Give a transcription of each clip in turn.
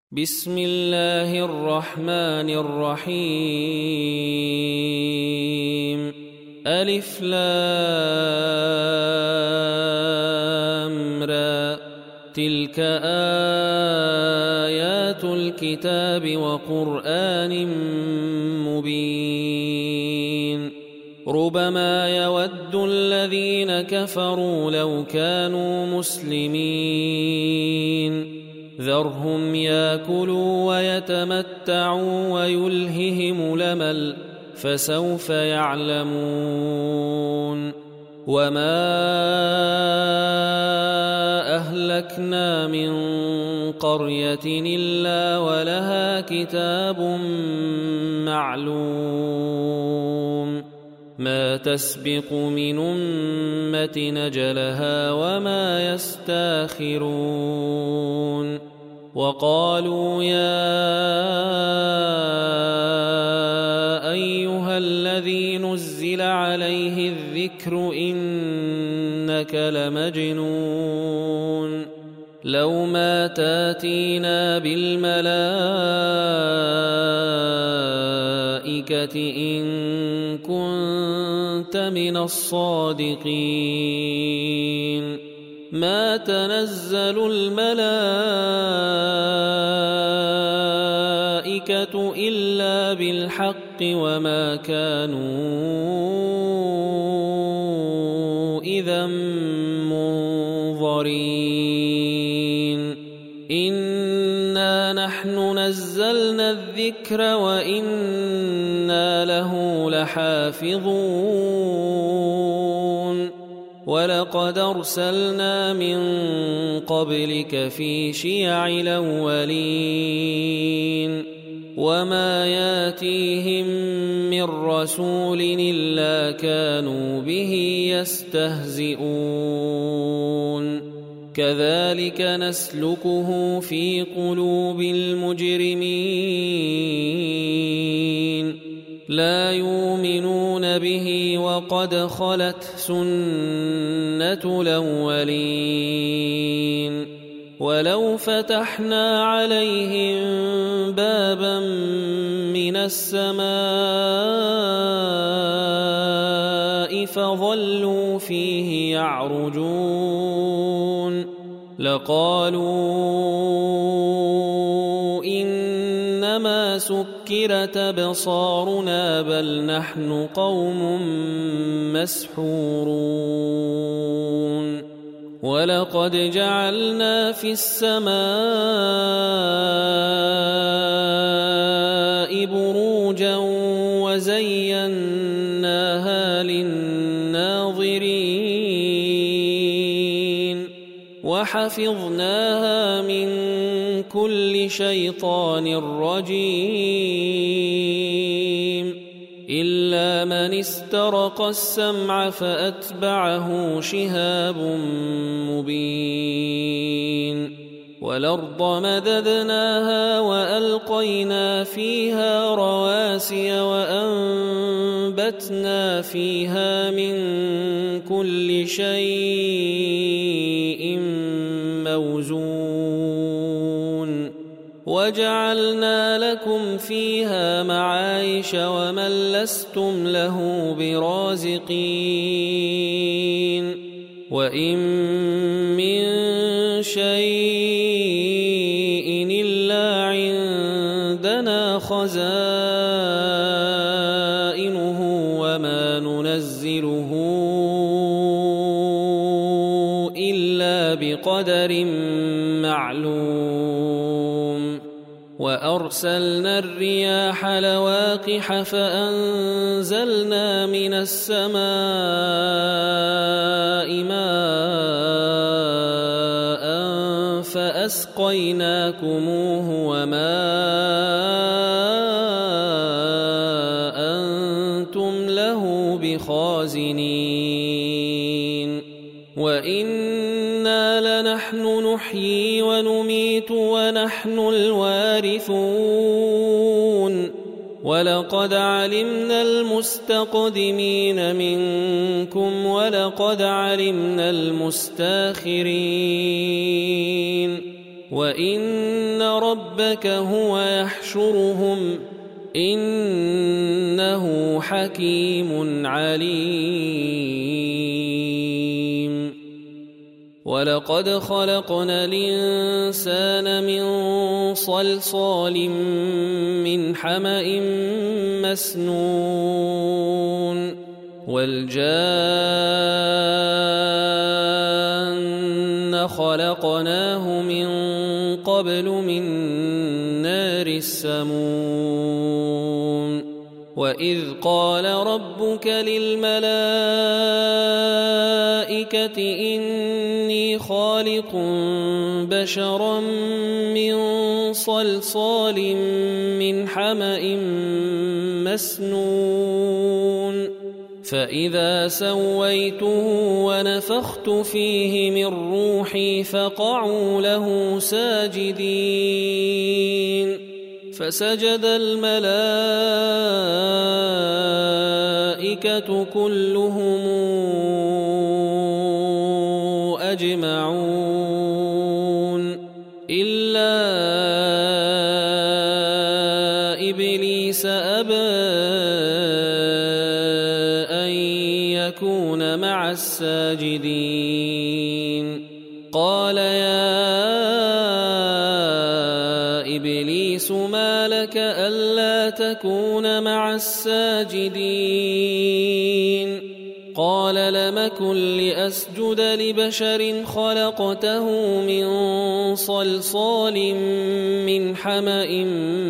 بسم الله الرحمن الرحيم ألف لام را تلك آيات الكتاب وقرآن مبين ربما يود الذين كفروا لو كانوا مسلمين ذرهم ياكلوا ويتمتعوا ويلههم الأمل فسوف يعلمون وما أهلكنا من قرية إلا ولها كتاب معلوم ما تسبق من أمة نجلها وما يستاخرون وقالوا يا أيها الذي نزل عليه الذكر إنك لمجنون لو ما تاتينا بالملائكة إن كنت من الصادقين ما تنزل الملائكة إلا بالحق وما كانوا إذا منظرين إنا نحن نزلنا الذكر وإنا له لحافظون ولقد أرسلنا من قبلك في شيع الأولين وما ياتيهم من رسول إلا كانوا به يستهزئون كذلك نسلكه في قلوب المجرمين لا يؤمنون به وقد خلت سنة الأولين ولو فتحنا عليهم بابا من السماء فظلوا فيه يعرجون لقالوا إنما سكرت أبصارنا بل نحن قوم مسحورون ولقد جعلنا في السماء بروجا وزيناها للناظرين وحفظناها من كل شيطان رجيم إلا من استرق السمع فأتبعه شهاب مبين والأرض مددناها وألقينا فيها رواسي وأنبتنا فيها من كل شيء موزون وجعلنا لكم فيها معايش ومن لستم له برازقين وإن من شيء إلا عندنا خزائنه وما ننزله إلا بقدر معلوم وأرسلنا الرياح لواقح فأنزلنا من السماء ماء فأسقيناكموه وما أنتم له بخازنين وإنا لنحن نحيي ونميت ونحن الوارثون ولقد علمنا المستقدمين منكم ولقد علمنا المستاخرين وإن ربك هو يحشرهم إنه حكيم عليم ولقد خلقنا الإنسان من صلصال من حمأ مسنون والجان خلقناه من قبل من نار السموم وإذ قال ربك للملائكة إني خالق بشرا من صلصال من حمأ مسنون فإذا سويته ونفخت فيه من روحي فقعوا له ساجدين فسجد الملائكة كلهم أجمعون إلا إبليس أبى أن يكون مع الساجدين قال يا إبليس ما لك ألا تكون مع الساجدين قال لم أكن لأسجد لبشر خلقته من صلصال من حمأ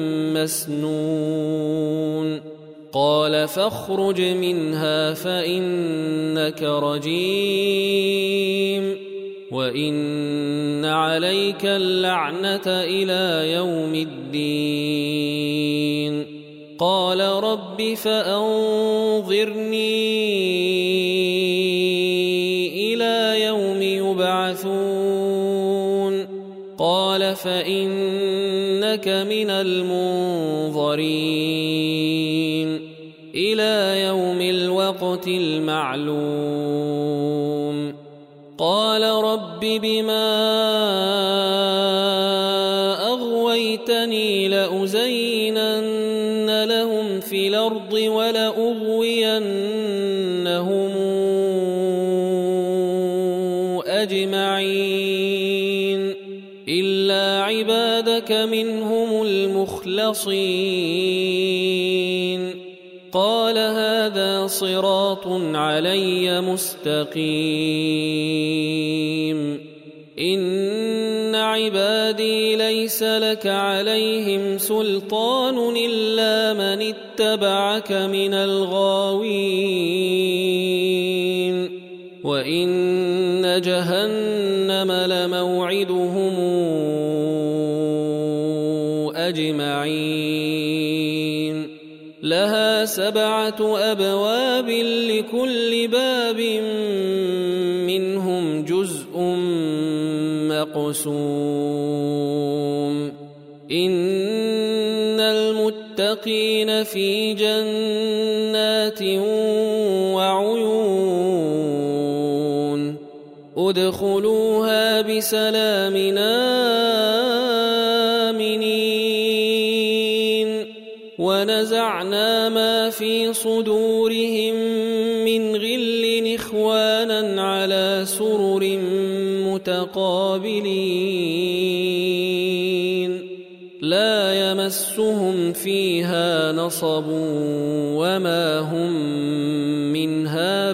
مسنون قال فاخرج منها فإنك رجيم وإن عليك اللعنة إلى يوم الدين قال رب فأنظرني إلى يوم يبعثون قال فإنك من المنظرين إلى يوم الوقت المعلوم قال رب بما أغويتني لأزينن لهم في الأرض ولأغوينهم أجمعين إلا عبادك منهم المخلصين قال هذا صراط علي مستقيم إن عبادي ليس لك عليهم سلطان إلا من اتبعك من الغاوين وإن جهنم لموعدهم أجمعين لها 7 أبواب لكل باب منهم جزء مقسوم إن المتقين في جنات وعيون ادخلوها بسلام آمنين ونزعنا ما في صدورهم من غل إخوانا على سرر متقابلين لا يمسهم فيها نصب وما هم منها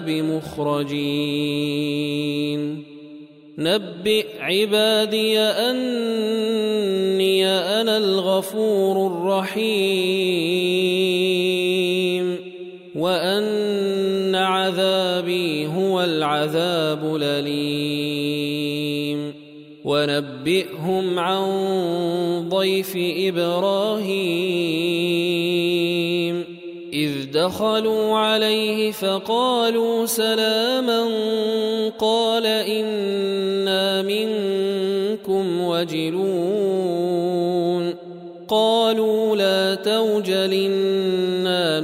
بمخرجين نبئ عبادي أني أنا الغفور الرحيم وأن عذابي هو العذاب الأليم ونبئهم عن ضيف إبراهيم إذ دخلوا عليه فقالوا سلاما قال إنا منكم وجلون قالوا لا توجل إنا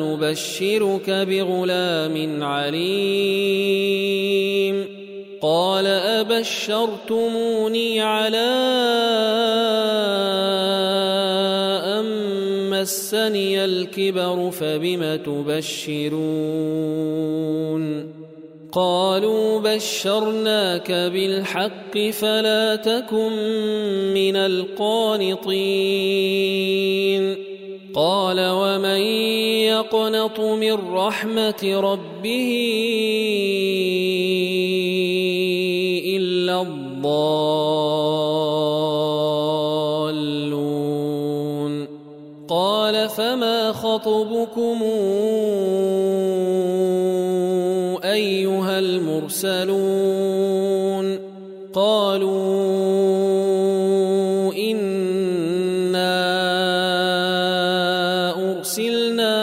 نبشرك بغلام عليم قال أبشرتموني على أن مسني الكبر فبم تبشرون قالوا بشرناك بالحق فلا تكن من القانطين قال ومن يقنط من رحمة ربه إلا الضالون قال فما خطبكم أيها المرسلون قالوا إنا أرسلنا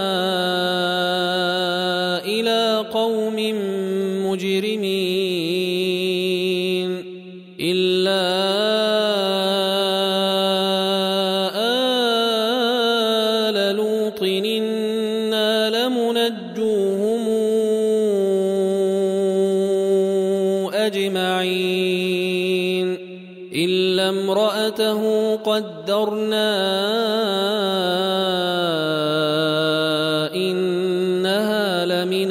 إلى قوم مجرمين إلا آل لوط إنا لمنجوهم أجمعين إلا امرأته قدرنا إنها لمن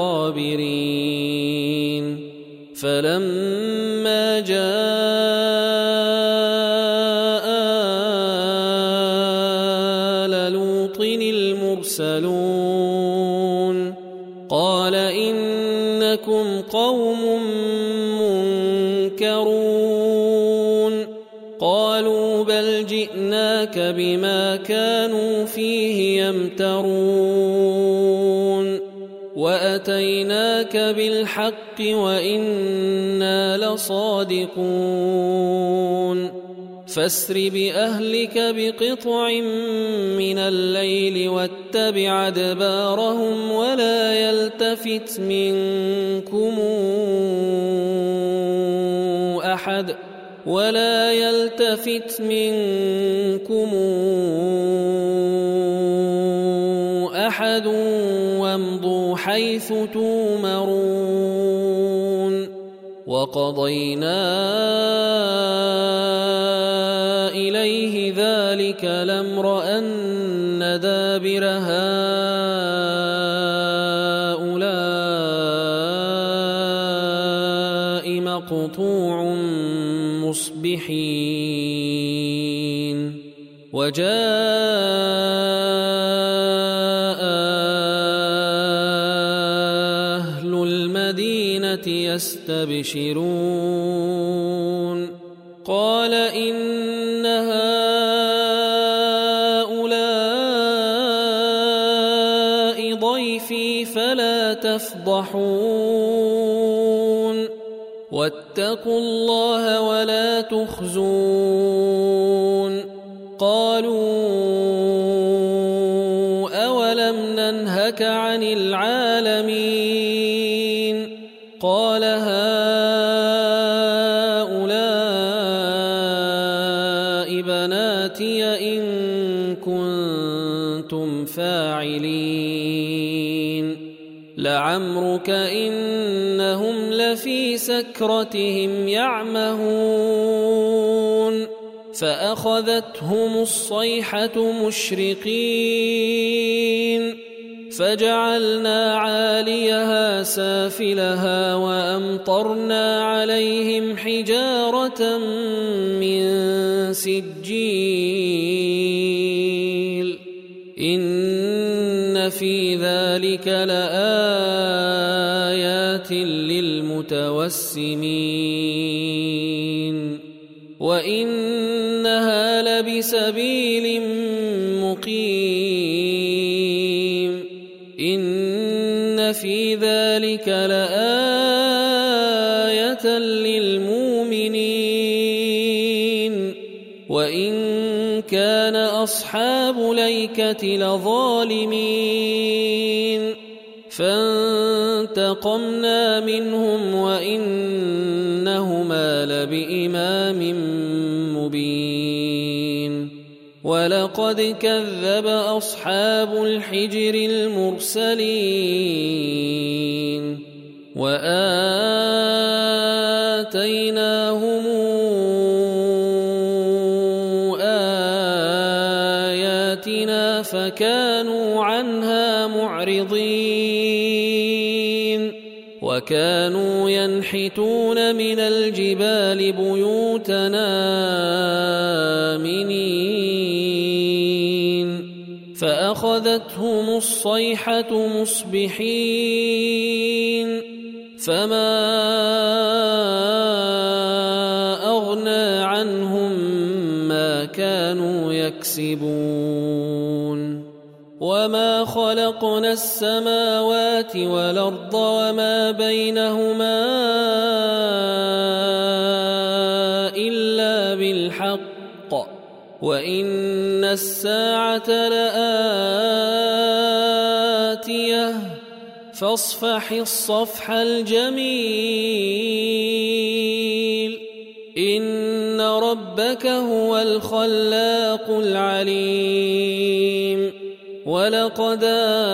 الغابرين فلما جاء آل لوط المرسلون قال إنكم قوم منكرون قالوا بل جئناك بما كانوا فيه يمترون وأتيناك بالحق وإنا لصادقون فاسر بأهلك بقطع من الليل واتبع أدبارهم ولا يلتفت منكم أحد وامضوا حيث تومرون وقضينا إليه ذلك الأمر أن دابر هؤلاء مقطوع مصبحين وجاء أهل المدينة يستبشرون قال إن هؤلاء ضيفي فلا تفضحون واتقوا الله ولا تخزون قالوا أولم ننهك عن العالمين قال هؤلاء بناتي إن كنتم فاعلين لعمرك إنهم لفي سكرتهم يعمهون فأخذتهم الصيحة مشرقين فجعلنا عاليها سافلها وأمطرنا عليهم حجارة من سجيل إن في ذلك لآيات للمتوسمين وإنها لبسبيل مقيم إن في ذلك لآية للمؤمنين وإن كان أصحاب ليكة لظالمين فانتقمنا منهم وإنهما لبإمام مبين ولقد كذب أصحاب الحجر المرسلين وآتيناهم آياتنا فكانوا عنها معرضين وكانوا ينحتون من الجبال بيوتنا آمنين فأخذتهم الصيحة مصبحين فما أغنى عنهم ما كانوا يكسبون وما خلقنا السماوات والأرض وما بينهما إلا بالحق وإن الساعة لآتية فاصفح الصفح الجميل إن ربك هو الخلاق العليم ولقد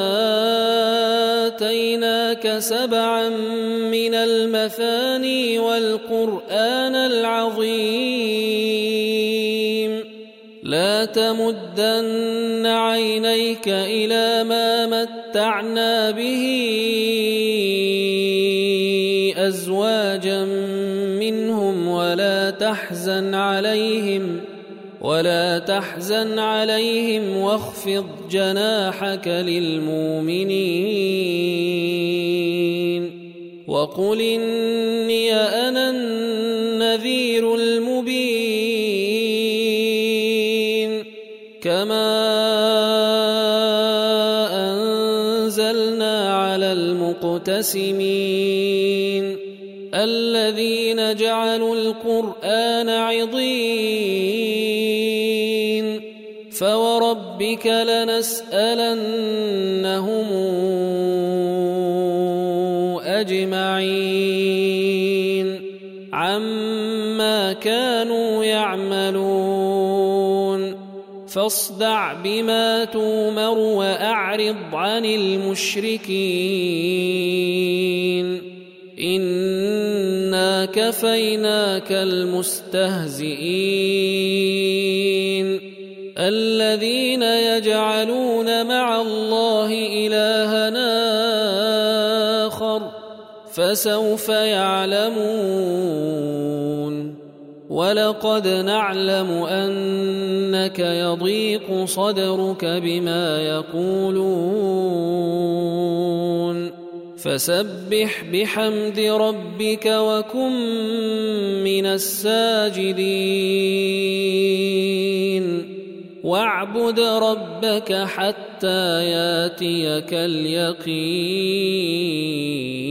آتيناك 7 من المثاني والقرآن العظيم لا تمدن عينيك إلى ما متعنا به أزواجا منهم ولا تحزن عليهم واخفض جناحك للمؤمنين وقل إني أنا النذير المبين كما أنزلنا على المقتسمين الذين جعلوا القرآن عضين فوربك لنسألنهم أجمعين عما كانوا يعملون فاصدع بما تؤمر وأعرض عن المشركين إنا كفيناك المستهزئين الذين يجعلون مع الله إلهًا آخر فسوف يعلمون ولقد نعلم أنك يضيق صدرك بما يقولون فسبح بحمد ربك وكن من الساجدين واعبد ربك حتى ياتيك اليقين.